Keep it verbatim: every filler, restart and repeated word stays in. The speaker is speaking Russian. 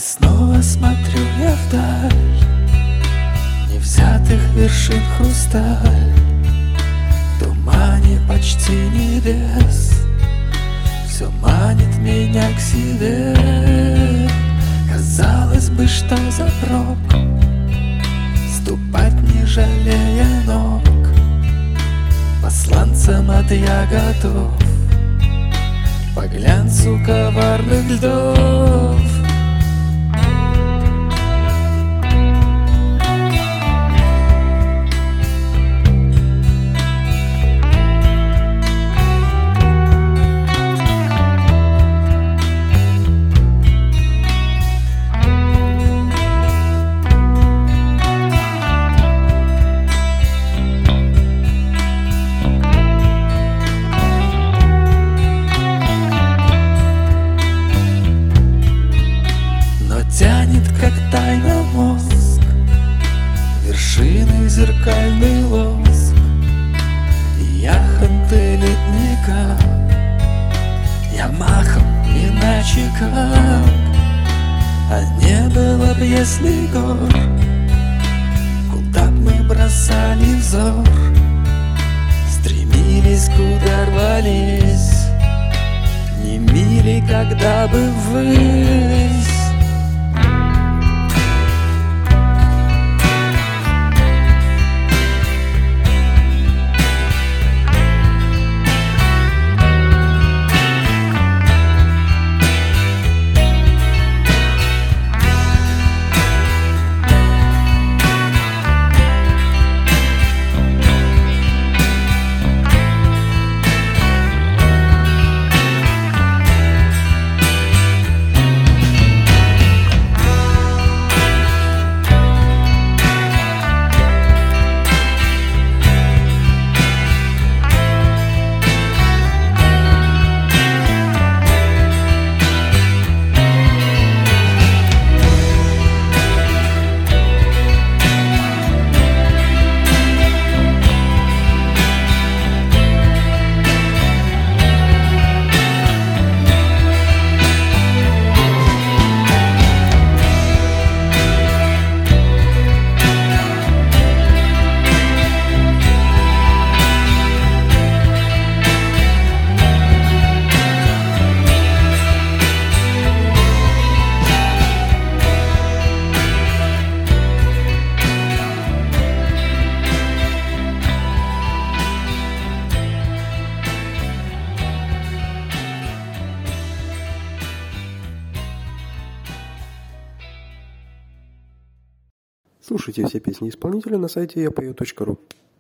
снова смотрю я вдаль невзятых вершин хрусталь, в тумане почти небес все манит меня к себе. Казалось бы, что за прок ступать, не жалея ног, посланцем от я готов по глянцу коварных льдов. Тянет, как тайна, мозг вершины зеркальный лоск и яхонты ледника. Я махом, иначе как, а не было б, если гор, куда б мы бросали взор, стремились, куда рвались, не мили, когда бы ввысь. Слушайте все песни исполнителя на сайте я пою точка ру.